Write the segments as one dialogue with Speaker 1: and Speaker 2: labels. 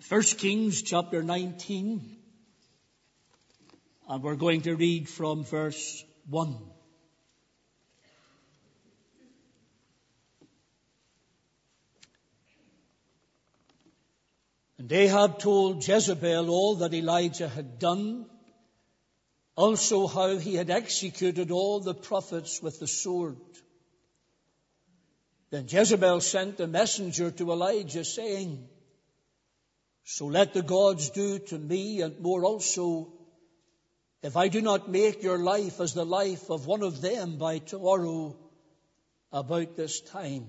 Speaker 1: 1 Kings chapter 19, and we're going to read from verse 1. And Ahab told Jezebel all that Elijah had done, also how he had executed all the prophets with the sword. Then Jezebel sent a messenger to Elijah, saying, "So let the gods do to me and more also, if I do not make your life as the life of one of them by tomorrow about this time."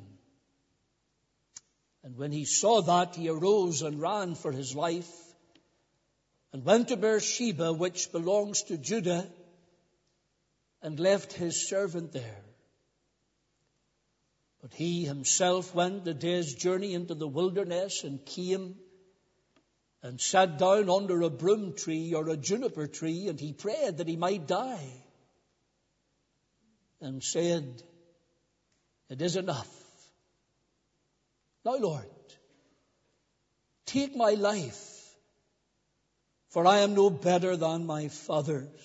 Speaker 1: And when he saw that, he arose and ran for his life, and went to Beersheba, which belongs to Judah, and left his servant there. But he himself went a day's journey into the wilderness, and came and sat down under a broom tree or a juniper tree, and he prayed that he might die, and said, "It is enough. Now, Lord, take my life, for I am no better than my fathers."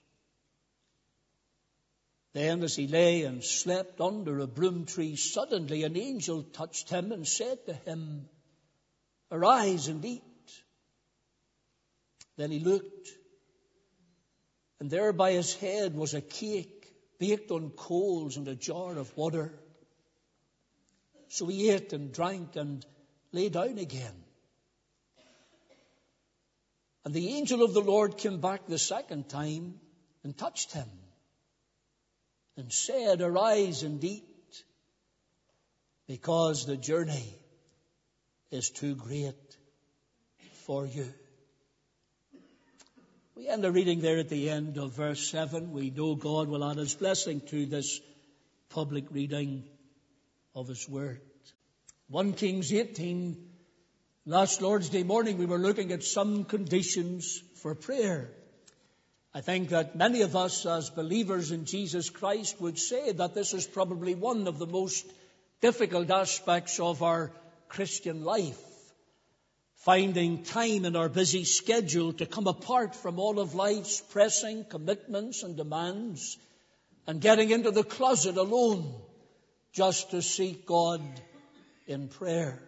Speaker 1: Then as he lay and slept under a broom tree, suddenly an angel touched him and said to him, "Arise and eat." Then he looked, and there by his head was a cake baked on coals and a jar of water. So he ate and drank and lay down again. And the angel of the Lord came back the second time and touched him and said, "Arise and eat, because the journey is too great for you." We end the reading there at the end of verse 7. We know God will add his blessing to this public reading of his word. 1 Kings 18, last Lord's Day morning, we were looking at some conditions for prayer. I think that many of us as believers in Jesus Christ would say that this is probably one of the most difficult aspects of our Christian life. Finding time in our busy schedule to come apart from all of life's pressing commitments and demands, and getting into the closet alone just to seek God in prayer.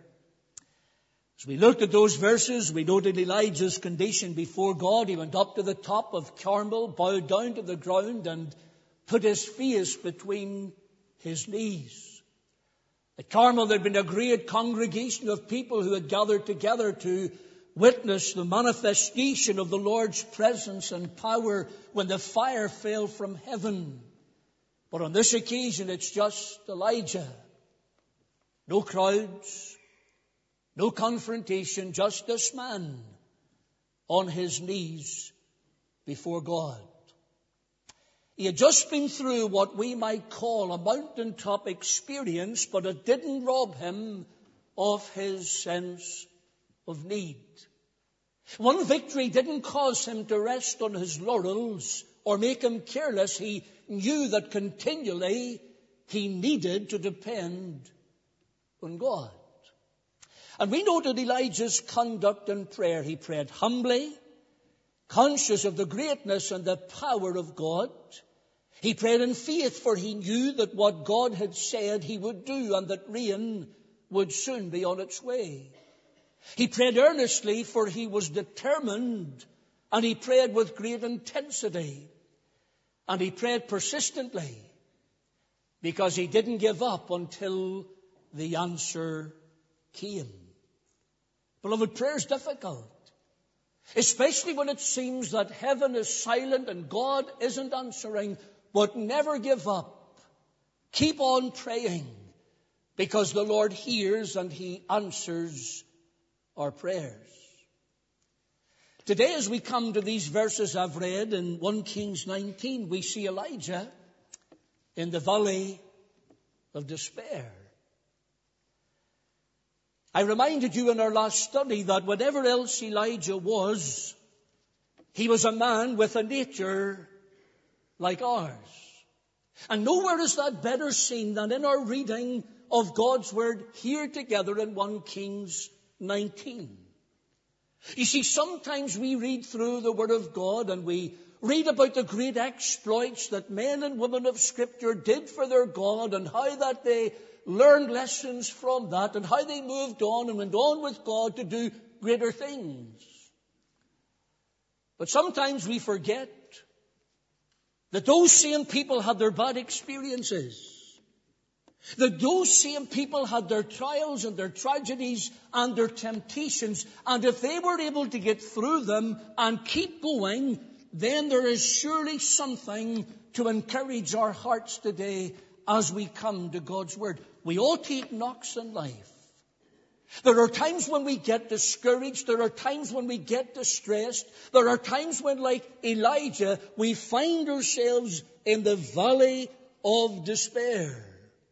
Speaker 1: As we looked at those verses, we noted Elijah's condition before God. He went up to the top of Carmel, bowed down to the ground, and put his face between his knees. At Carmel, there had been a great congregation of people who had gathered together to witness the manifestation of the Lord's presence and power when the fire fell from heaven. But on this occasion, it's just Elijah. No crowds, no confrontation, just this man on his knees before God. He had just been through what we might call a mountaintop experience, but it didn't rob him of his sense of need. One victory didn't cause him to rest on his laurels or make him careless. He knew that continually he needed to depend on God. And we noted Elijah's conduct in prayer. He prayed humbly, conscious of the greatness and the power of God. He prayed in faith, for he knew that what God had said he would do, and that rain would soon be on its way. He prayed earnestly, for he was determined, and he prayed with great intensity. And he prayed persistently, because he didn't give up until the answer came. Beloved, prayer is difficult, especially when it seems that heaven is silent and God isn't answering. But never give up. Keep on praying, because the Lord hears and he answers our prayers. Today, as we come to these verses I've read in 1 Kings 19, we see Elijah in the valley of despair. I reminded you in our last study that whatever else Elijah was, he was a man with a nature like ours. And nowhere is that better seen than in our reading of God's Word here together in 1 Kings 19. You see, sometimes we read through the Word of God and we read about the great exploits that men and women of Scripture did for their God and how that they learned lessons from that and how they moved on and went on with God to do greater things. But sometimes we forget that those same people had their bad experiences. That those same people had their trials and their tragedies and their temptations. And if they were able to get through them and keep going, then there is surely something to encourage our hearts today as we come to God's Word. We all take knocks in life. There are times when we get discouraged. There are times when we get distressed. There are times when, like Elijah, we find ourselves in the valley of despair.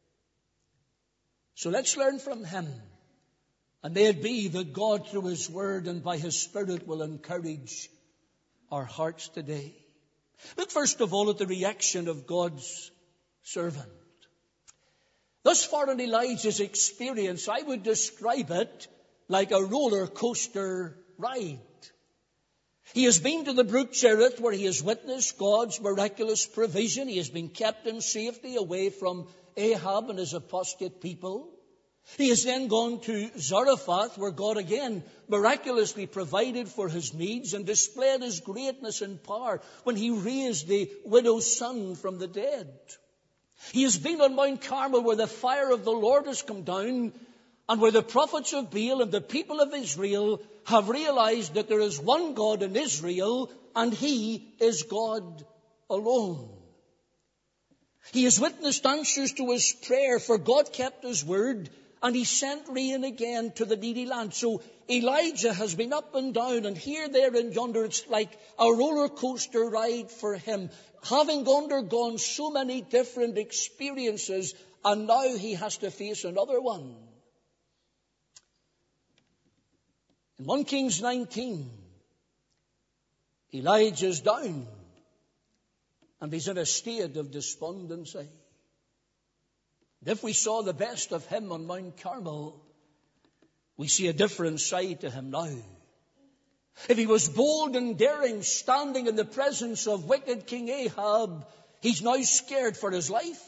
Speaker 1: So let's learn from him. And may it be that God, through His Word and by His Spirit, will encourage our hearts today. Look first of all at the reaction of God's servant. Thus far in Elijah's experience, I would describe it like a roller coaster ride. He has been to the brook Cherith, where he has witnessed God's miraculous provision. He has been kept in safety away from Ahab and his apostate people. He has then gone to Zarephath, where God again miraculously provided for his needs and displayed His greatness and power when He raised the widow's son from the dead. He has been on Mount Carmel, where the fire of the Lord has come down and where the prophets of Baal and the people of Israel have realized that there is one God in Israel and He is God alone. He has witnessed answers to his prayer, for God kept His word and He sent rain again to the needy land. So Elijah has been up and down, and here, there, and yonder. It's like a roller coaster ride for him, having undergone so many different experiences, and now he has to face another one. In 1 Kings 19, Elijah's down, and he's in a state of despondency. And if we saw the best of him on Mount Carmel, we see a different side to him now. If he was bold and daring, standing in the presence of wicked King Ahab, he's now scared for his life.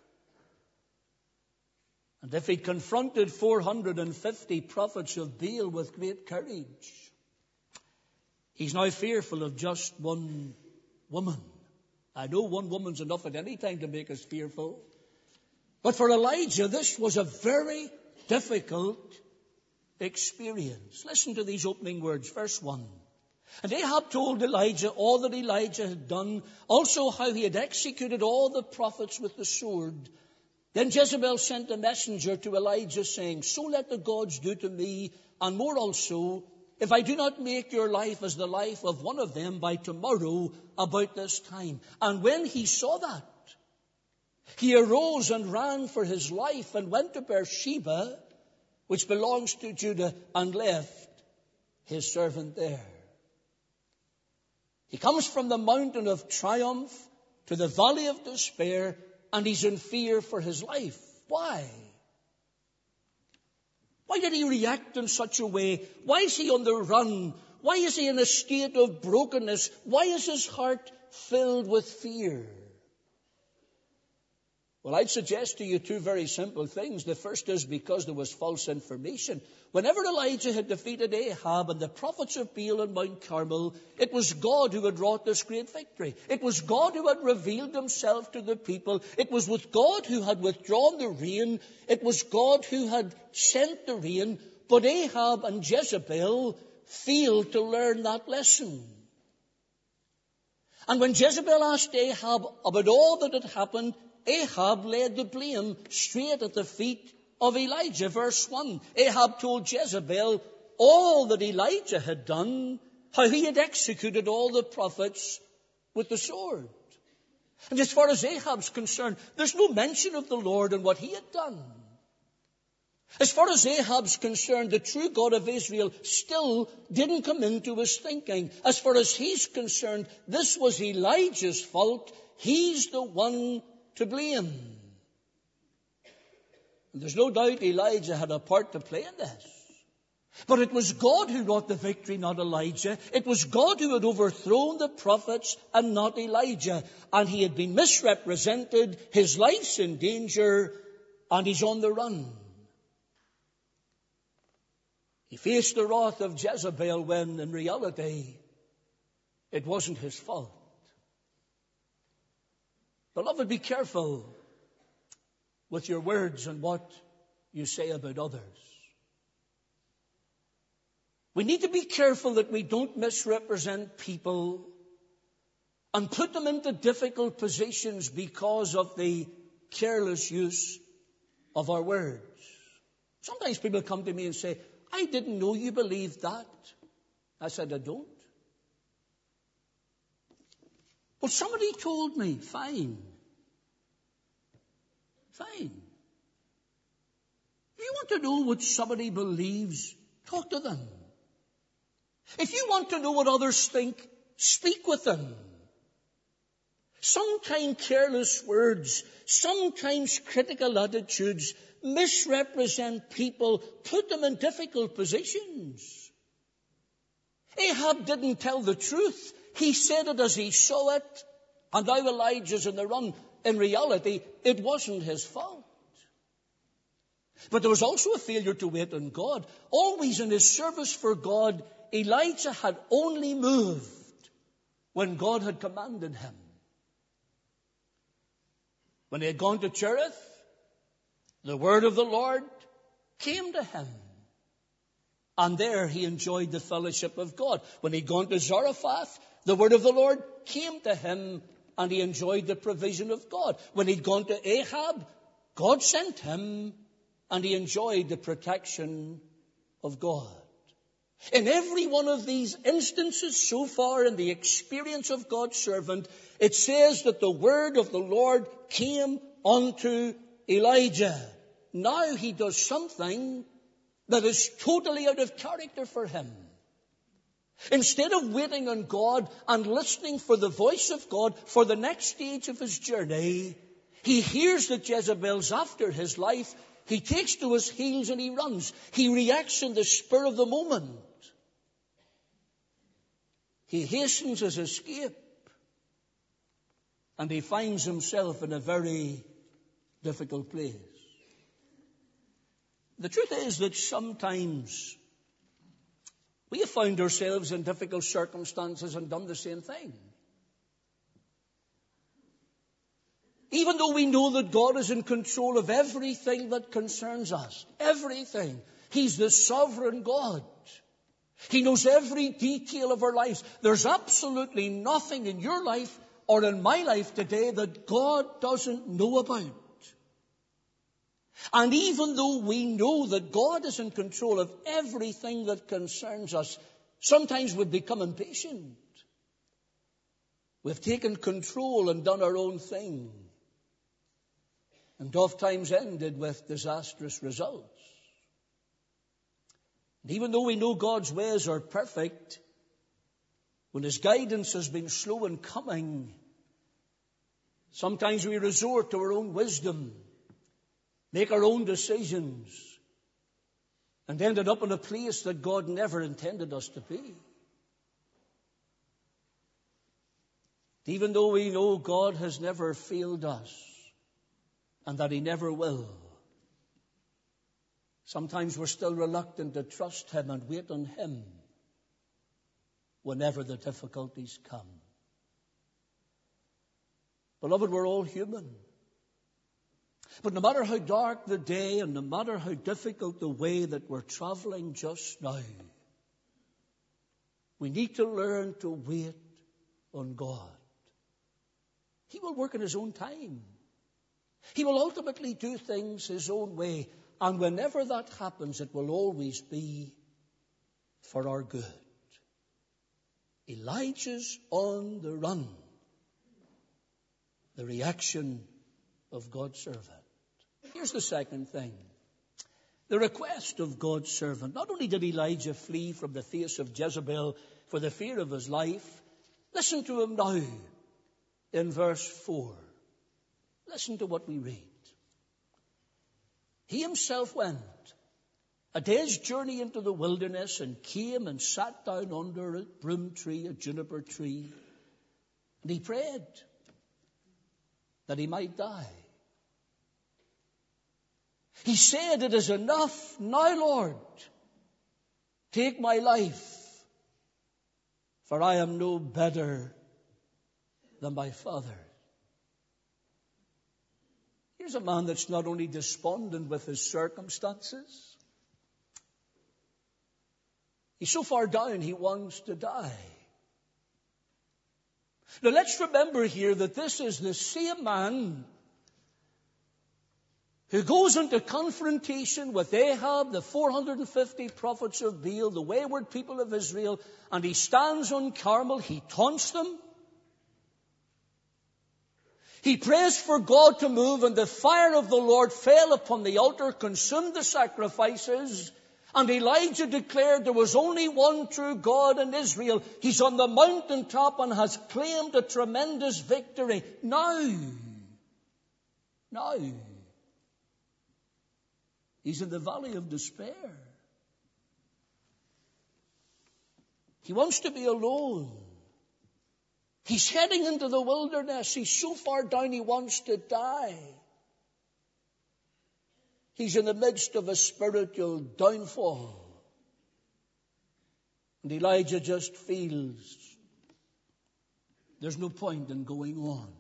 Speaker 1: And if he confronted 450 prophets of Baal with great courage, he's now fearful of just one woman. I know one woman's enough at any time to make us fearful. But for Elijah, this was a very difficult experience. Listen to these opening words, verse 1. And Ahab told Elijah all that Elijah had done, also how he had executed all the prophets with the sword. Then Jezebel sent a messenger to Elijah, saying, So let the gods do to me, and more also, if I do not make your life as the life of one of them by tomorrow about this time. And when he saw that, he arose and ran for his life and went to Beersheba, which belongs to Judah, and left his servant there. He comes from the mountain of triumph to the valley of despair, and he's in fear for his life. Why? Why did he react in such a way? Why is he on the run? Why is he in a state of brokenness? Why is his heart filled with fear? Well, I'd suggest to you two very simple things. The first is because there was false information. Whenever Elijah had defeated Ahab and the prophets of Baal on Mount Carmel, it was God who had wrought this great victory. It was God who had revealed Himself to the people. It was with God who had withdrawn the rain. It was God who had sent the rain. But Ahab and Jezebel failed to learn that lesson. And when Jezebel asked Ahab about all that had happened, Ahab laid the blame straight at the feet of Elijah. Verse 1, Ahab told Jezebel all that Elijah had done, how he had executed all the prophets with the sword. And as far as Ahab's concerned, there's no mention of the Lord and what he had done. As far as Ahab's concerned, the true God of Israel still didn't come into his thinking. As far as he's concerned, this was Elijah's fault. He's the one to blame. And there's no doubt Elijah had a part to play in this. But it was God who wrought the victory, not Elijah. It was God who had overthrown the prophets and not Elijah. And he had been misrepresented, his life's in danger, and he's on the run. He faced the wrath of Jezebel when, in reality, it wasn't his fault. Beloved, be careful with your words and what you say about others. We need to be careful that we don't misrepresent people and put them into difficult positions because of the careless use of our words. Sometimes people come to me and say, I didn't know you believed that. I said, I don't. Well, somebody told me. Fine. Fine. If you want to know what somebody believes, talk to them. If you want to know what others think, speak with them. Sometimes careless words, sometimes critical attitudes misrepresent people, put them in difficult positions. Ahab didn't tell the truth. He said it as he saw it, and now Elijah's in the run. In reality, it wasn't his fault. But there was also a failure to wait on God. Always in his service for God, Elijah had only moved when God had commanded him. When he had gone to Cherith, the word of the Lord came to him. And there he enjoyed the fellowship of God. When he'd gone to Zarephath, the word of the Lord came to him and he enjoyed the provision of God. When he'd gone to Ahab, God sent him and he enjoyed the protection of God. In every one of these instances so far in the experience of God's servant, it says that the word of the Lord came unto Elijah. Now he does something that is totally out of character for him. Instead of waiting on God and listening for the voice of God for the next stage of his journey, he hears that Jezebel's after his life. He takes to his heels and he runs. He reacts in the spur of the moment. He hastens his escape. And he finds himself in a very difficult place. The truth is that sometimes we have found ourselves in difficult circumstances and done the same thing. Even though we know that God is in control of everything that concerns us, everything. He's the sovereign God. He knows every detail of our lives. There's absolutely nothing in your life or in my life today that God doesn't know about. And even though we know that God is in control of everything that concerns us, sometimes we become impatient. We've taken control and done our own thing. And oftentimes ended with disastrous results. And even though we know God's ways are perfect, when his guidance has been slow in coming, sometimes we resort to our own wisdom, make our own decisions, and ended up in a place that God never intended us to be. Even though we know God has never failed us and that he never will, sometimes we're still reluctant to trust him and wait on him whenever the difficulties come. Beloved, we're all human. But no matter how dark the day and no matter how difficult the way that we're traveling just now, we need to learn to wait on God. He will work in his own time. He will ultimately do things his own way. And whenever that happens, it will always be for our good. Elijah's on the run. The reaction of God's servant. Here's the second thing. The request of God's servant. Not only did Elijah flee from the face of Jezebel for the fear of his life, listen to him now in verse 4. Listen to what we read. He himself went a day's journey into the wilderness and came and sat down under a broom tree, a juniper tree, and he prayed that he might die. He said, "It is enough now, Lord. Take my life, for I am no better than my father." Here's a man that's not only despondent with his circumstances, he's so far down he wants to die. Now let's remember here that this is the same man who goes into confrontation with Ahab, the 450 prophets of Baal, the wayward people of Israel, and he stands on Carmel, he taunts them. He prays for God to move, and the fire of the Lord fell upon the altar, consumed the sacrifices, and Elijah declared there was only one true God in Israel. He's on the mountaintop and has claimed a tremendous victory. Now, he's in the valley of despair. He wants to be alone. He's heading into the wilderness. He's so far down he wants to die. He's in the midst of a spiritual downfall. And Elijah just feels there's no point in going on.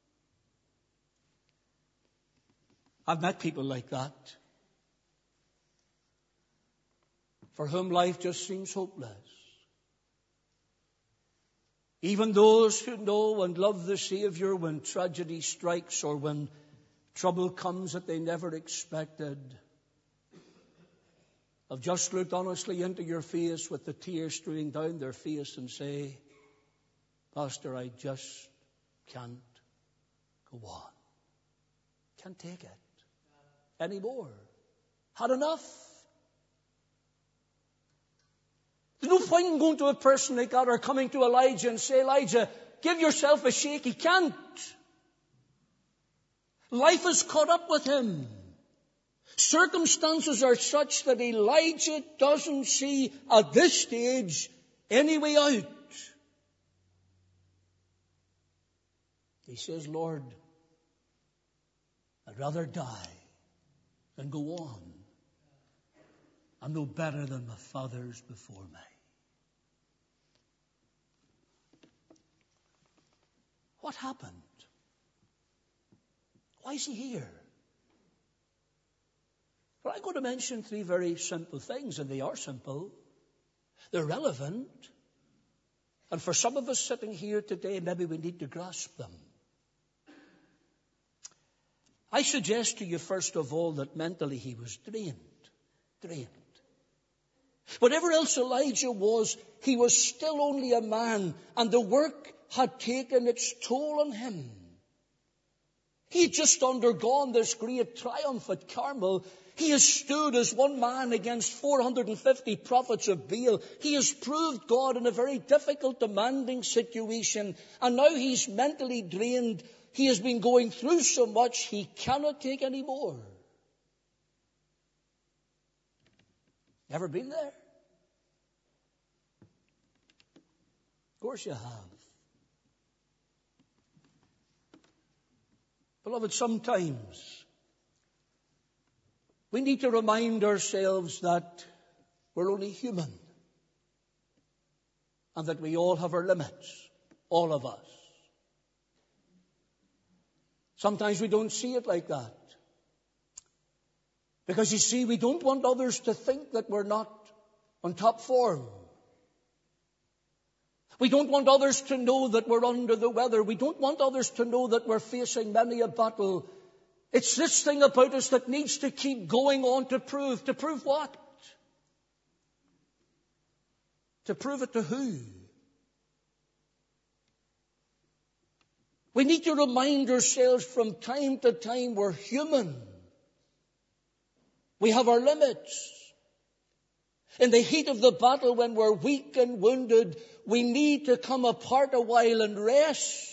Speaker 1: I've met people like that, for whom life just seems hopeless. Even those who know and love the Savior, when tragedy strikes or when trouble comes that they never expected, have just looked honestly into your face with the tears streaming down their face and say, "Pastor, I just can't go on. Can't take it anymore. Had enough." There's no point in going to a person like that or coming to Elijah and say, "Elijah, give yourself a shake." He can't. Life has caught up with him. Circumstances are such that Elijah doesn't see at this stage any way out. He says, "Lord, I'd rather die than go on. I'm no better than my fathers before me." What happened? Why is he here? Well, I'm going to mention three very simple things, and they are simple. They're relevant. And for some of us sitting here today, maybe we need to grasp them. I suggest to you, first of all, that mentally he was drained. Whatever else Elijah was, he was still only a man, and the work had taken its toll on him. He had just undergone this great triumph at Carmel. He has stood as one man against 450 prophets of Baal. He has proved God in a very difficult, demanding situation, and now he's mentally drained. He has been going through so much, he cannot take any more. Ever been there? Of course you have. Beloved, sometimes we need to remind ourselves that we're only human and that we all have our limits, all of us. Sometimes we don't see it like that. Because you see, we don't want others to think that we're not on top form. We don't want others to know that we're under the weather. We don't want others to know that we're facing many a battle. It's this thing about us that needs to keep going on to prove. To prove what? To prove it to who? We need to remind ourselves from time to time we're human. We have our limits. In the heat of the battle, when we're weak and wounded, we need to come apart a while and rest.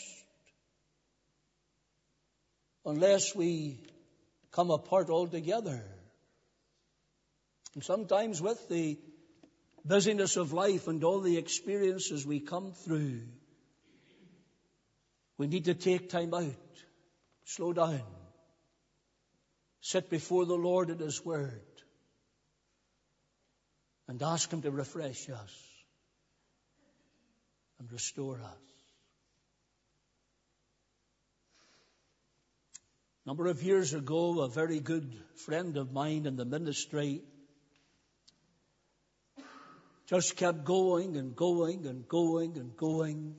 Speaker 1: Unless we come apart altogether. And sometimes with the busyness of life and all the experiences we come through, we need to take time out, slow down, sit before the Lord at His Word, and ask Him to refresh us and restore us. A number of years ago, a very good friend of mine in the ministry just kept going and going and going and going.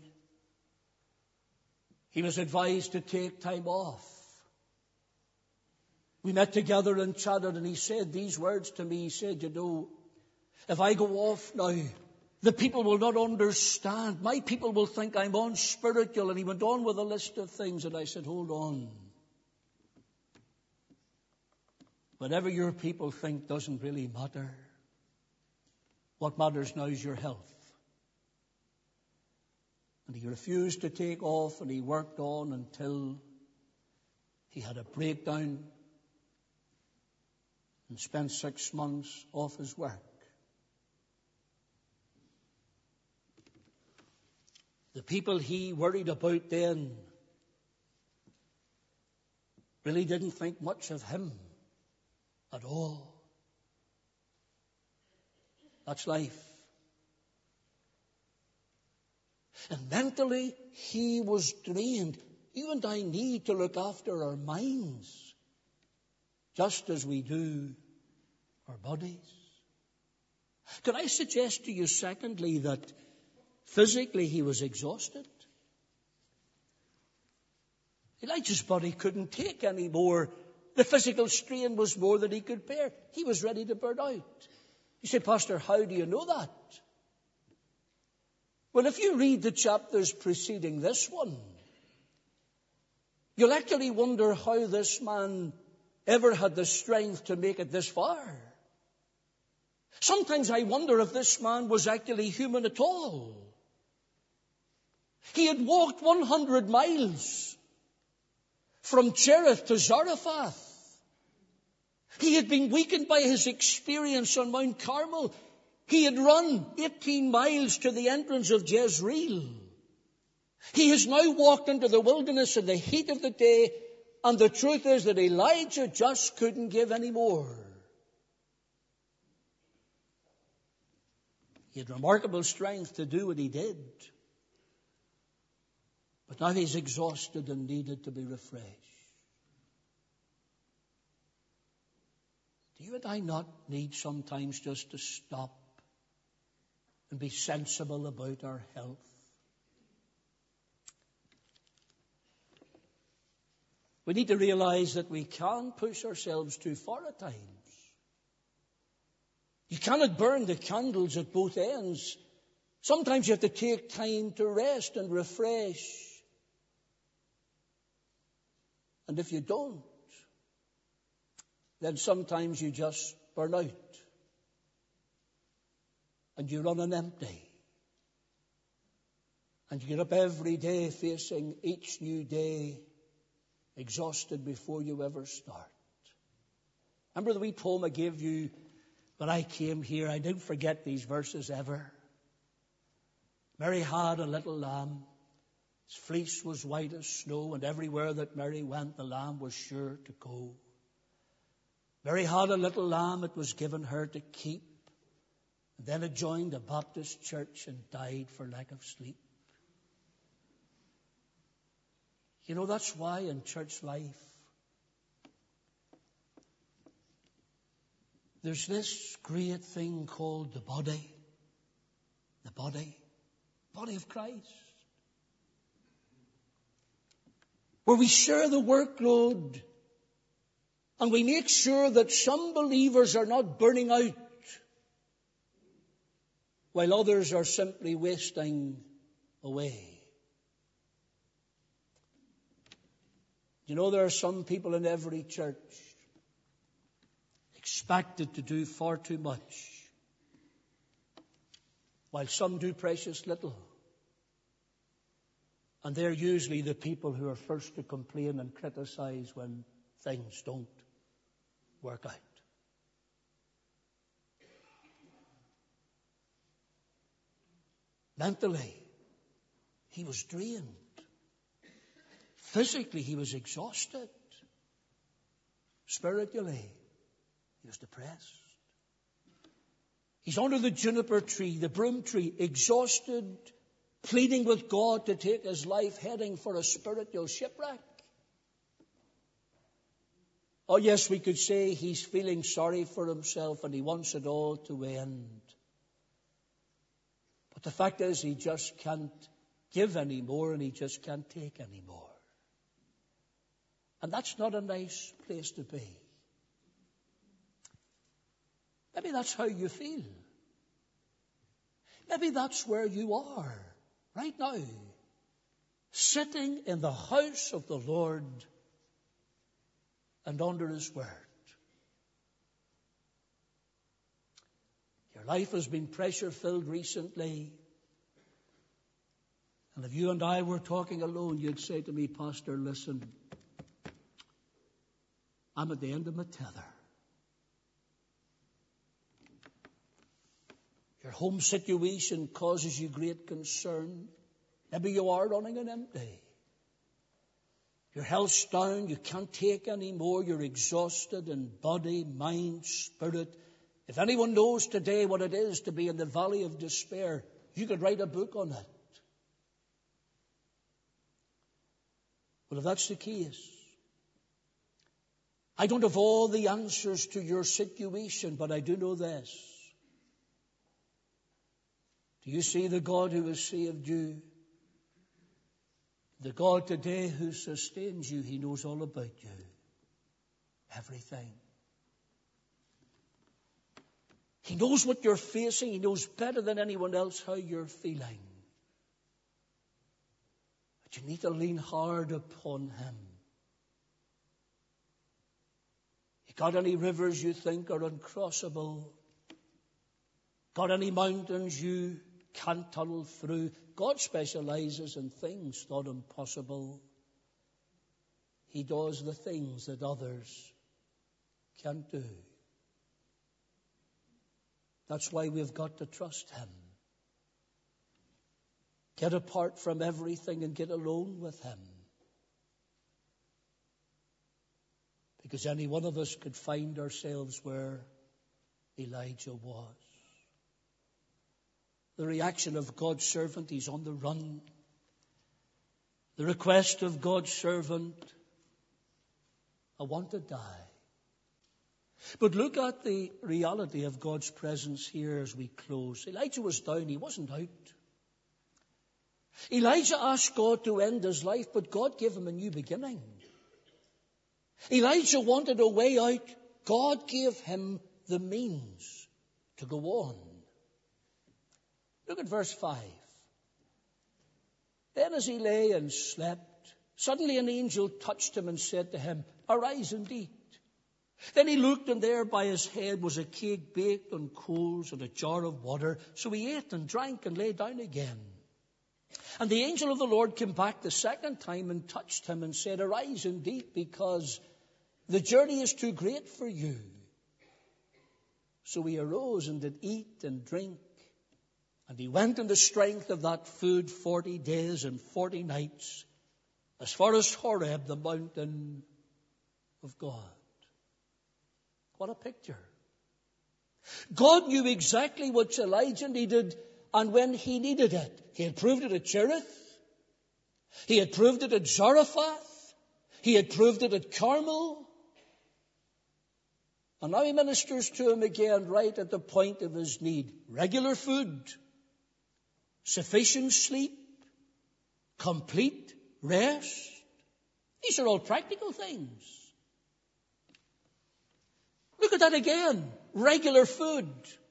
Speaker 1: He was advised to take time off. We met together and chatted, and he said these words to me. He said, you know, if I go off now, the people will not understand. My people will think I'm unspiritual. And he went on with a list of things, and I said, hold on. Whatever your people think doesn't really matter. What matters now is your health. And he refused to take off, and he worked on until he had a breakdown and spent 6 months off his work. The people he worried about then really didn't think much of him at all. That's life. And mentally, he was drained. You and I need to look after our minds, just as we do our bodies. Could I suggest to you, secondly, that physically he was exhausted? Elijah's body couldn't take any more. The physical strain was more than he could bear. He was ready to burn out. You say, Pastor, how do you know that? Well, if you read the chapters preceding this one, you'll actually wonder how this man ever had the strength to make it this far. Sometimes I wonder if this man was actually human at all. He had walked 100 miles from Cherith to Zarephath. He had been weakened by his experience on Mount Carmel. He had run 18 miles to the entrance of Jezreel. He has now walked into the wilderness in the heat of the day, and the truth is that Elijah just couldn't give any more. He had remarkable strength to do what he did. But now he's exhausted and needed to be refreshed. Do you and I not need sometimes just to stop and be sensible about our health? We need to realize that we can't push ourselves too far at times. You cannot burn the candles at both ends. Sometimes you have to take time to rest and refresh. And if you don't, then sometimes you just burn out. And you run on empty. And you get up every day facing each new day exhausted before you ever start. Remember the wee poem I gave you when I came here? I don't forget these verses ever. Mary had a little lamb. Its fleece was white as snow, and everywhere that Mary went, the lamb was sure to go. Mary had a little lamb, it was given her to keep. And then it joined a Baptist church and died for lack of sleep. You know, that's why in church life, there's this great thing called the body. The body of Christ. Where we share the workload and we make sure that some believers are not burning out while others are simply wasting away. You know, there are some people in every church expected to do far too much, while some do precious little. And they're usually the people who are first to complain and criticize when things don't work out. Mentally, he was drained. Physically, he was exhausted. Spiritually, he was depressed. He's under the juniper tree, the broom tree, exhausted, pleading with God to take his life, heading for a spiritual shipwreck. Oh yes, we could say he's feeling sorry for himself and he wants it all to end. But the fact is, he just can't give any more and he just can't take any more. And that's not a nice place to be. Maybe that's how you feel. Maybe that's where you are right now, sitting in the house of the Lord and under his word. Your life has been pressure-filled recently. And if you and I were talking alone, you'd say to me, Pastor, listen, I'm at the end of my tether. Your home situation causes you great concern. Maybe you are running on empty. Your health's down. You can't take any more. You're exhausted in body, mind, spirit. If anyone knows today what it is to be in the valley of despair, you could write a book on it. Well, if that's the case, I don't have all the answers to your situation, but I do know this. Do you see the God who has saved you? The God today who sustains you, he knows all about you. Everything. He knows what you're facing. He knows better than anyone else how you're feeling. But you need to lean hard upon him. You got any rivers you think are uncrossable? Got any mountains you can't tunnel through? God specializes in things thought impossible. He does the things that others can't do. That's why we've got to trust him. Get apart from everything and get alone with him. Because any one of us could find ourselves where Elijah was. The reaction of God's servant, he's on the run. The request of God's servant, I want to die. But look at the reality of God's presence here as we close. Elijah was down, he wasn't out. Elijah asked God to end his life, but God gave him a new beginning. Elijah wanted a way out. God gave him the means to go on. Look at verse 5. Then as he lay and slept, suddenly an angel touched him and said to him, "Arise and eat." Then he looked, and there by his head was a cake baked on coals and a jar of water. So he ate and drank and lay down again. And the angel of the Lord came back the second time and touched him and said, "Arise and eat, because the journey is too great for you." So he arose and did eat and drink. And he went in the strength of that food 40 days and 40 nights, as far as Horeb, the mountain of God. What a picture. God knew exactly what Elijah needed and when he needed it. He had proved it at Cherith. He had proved it at Zarephath. He had proved it at Carmel. And now he ministers to him again right at the point of his need. Regular food, sufficient sleep, complete rest. These are all practical things. Look at that again. Regular food,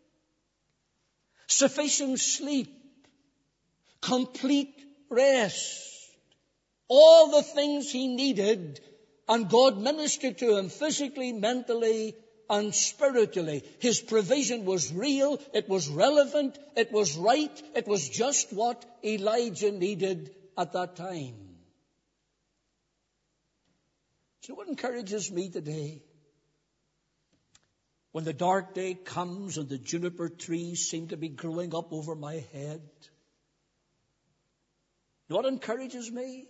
Speaker 1: sufficient sleep, complete rest. All the things he needed, and God ministered to him physically, mentally, and spiritually. His provision was real, it was relevant, it was right, it was just what Elijah needed at that time. So what encourages me today? When the dark day comes and the juniper trees seem to be growing up over my head, You know what encourages me?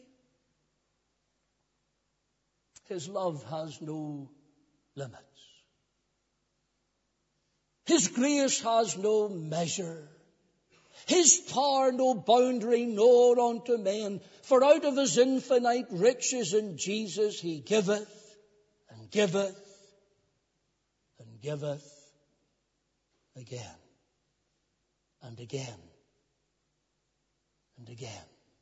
Speaker 1: His love has no limits. His grace has no measure. His power no boundary known unto men. For out of his infinite riches in Jesus he giveth and giveth and giveth again and again and again.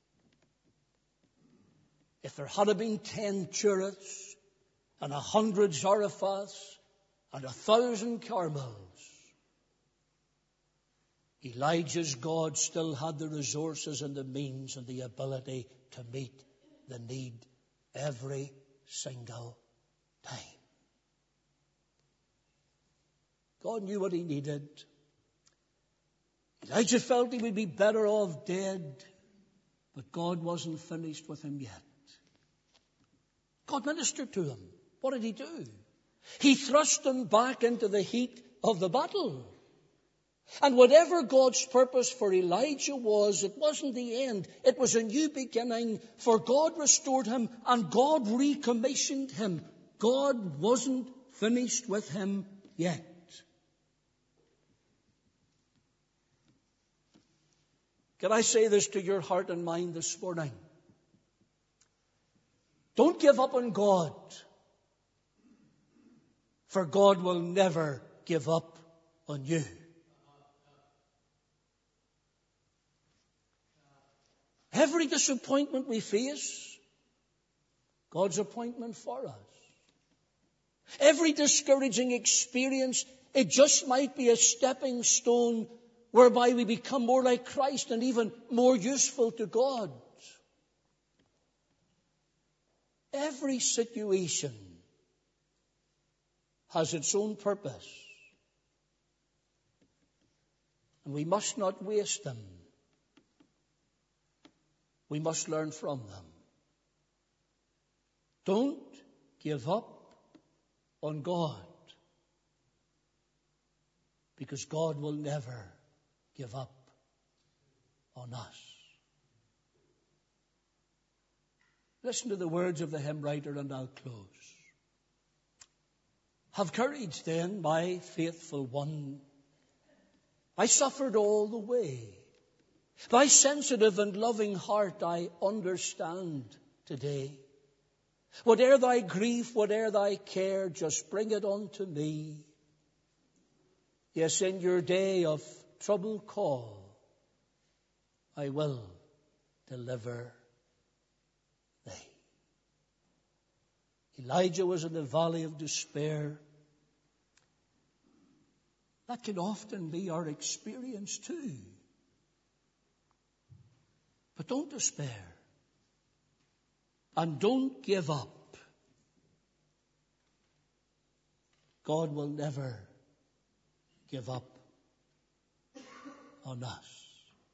Speaker 1: If there had been 10 Cheriths and 100 Zaraphas and 1,000 Carmels, Elijah's God still had the resources and the means and the ability to meet the need every single time. God knew what he needed. Elijah felt he would be better off dead, but God wasn't finished with him yet. God ministered to him. What did he do? He thrust him back into the heat of the battle. And whatever God's purpose for Elijah was, it wasn't the end. It was a new beginning, for God restored him and God recommissioned him. God wasn't finished with him yet. Can I say this to your heart and mind this morning? Don't give up on God, for God will never give up on you. Every disappointment we face, God's appointment for us. Every discouraging experience, it just might be a stepping stone whereby we become more like Christ and even more useful to God. Every situation has its own purpose, and we must not waste them. We must learn from them. Don't give up on God, because God will never give up on us. Listen to the words of the hymn writer and I'll close. Have courage then, my faithful one. I suffered all the way. Thy sensitive and loving heart I understand today. Whate'er thy grief, whate'er thy care, just bring it unto me. Yes, in your day of trouble call, I will deliver thee. Elijah was in the valley of despair. That can often be our experience too. But don't despair. And don't give up. God will never give up on us.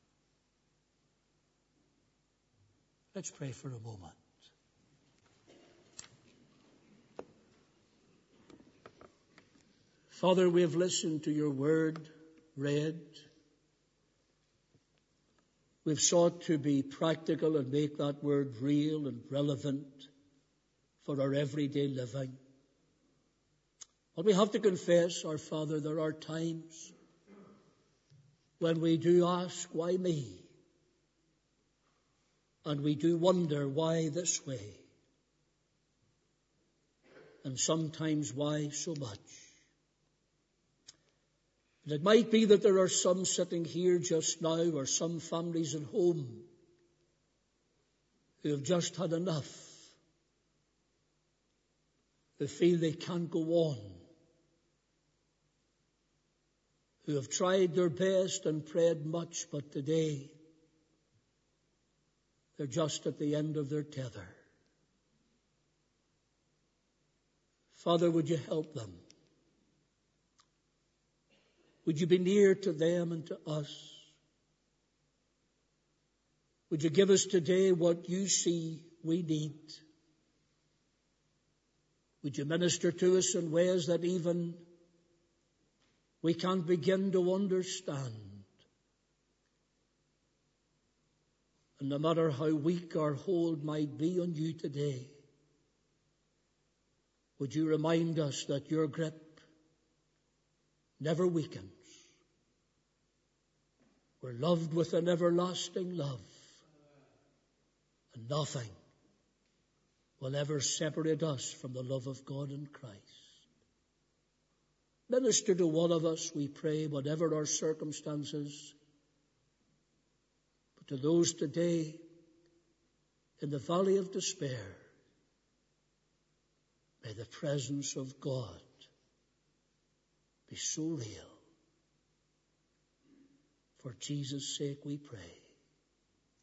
Speaker 1: Let's pray for a moment. Father, we have listened to your word read. We've sought to be practical and make that word real and relevant for our everyday living. But we have to confess, our Father, there are times when we do ask, why me? And we do wonder, why this way? And sometimes, why so much? And it might be that there are some sitting here just now, or some families at home, who have just had enough, who feel they can't go on, who have tried their best and prayed much, but today they're just at the end of their tether. Father, would you help them? Would you be near to them and to us? Would you give us today what you see we need? Would you minister to us in ways that even we can't begin to understand? And no matter how weak our hold might be on you today, would you remind us that your grip never weakens. We're loved with an everlasting love, and nothing will ever separate us from the love of God in Christ. Minister to one of us, we pray, whatever our circumstances. But to those today in the valley of despair, may the presence of God be so real. For Jesus' sake we pray.